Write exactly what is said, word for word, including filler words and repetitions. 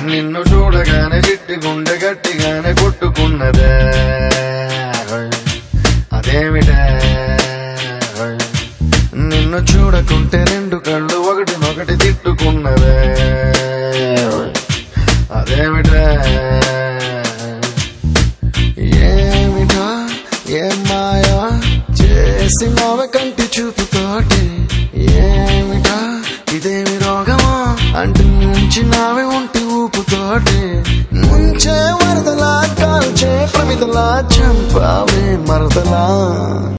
నిన్ను చూడగానే చిట్టి గుండె గట్టిగానే కొట్టుకున్నదే అదేమిటే నిన్ను చూడకుంటే రెండు కళ్ళు ఒకటినొకటి తిట్టుకున్నదే అదేమిటే ఏమిటా ఏం మాయా చేసినావే కంటి చూపుతోటి ఏమిటా ఇదేమి రోగమా అంటూ ముంచినావే ఒంటి ఊపుతోటి ముంచే వరదలా కాల్చే ప్రమిదలా చంపావే మరదలా